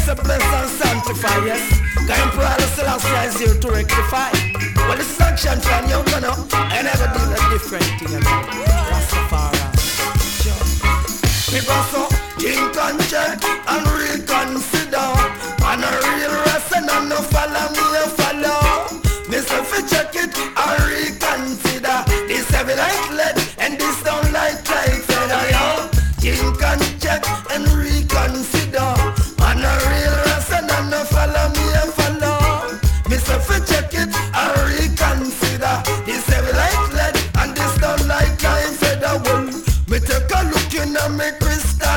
say bless and sanctify, yes. The Emperor Selassie is here to rectify. Well, this is action plan, you know. I never did a different thing.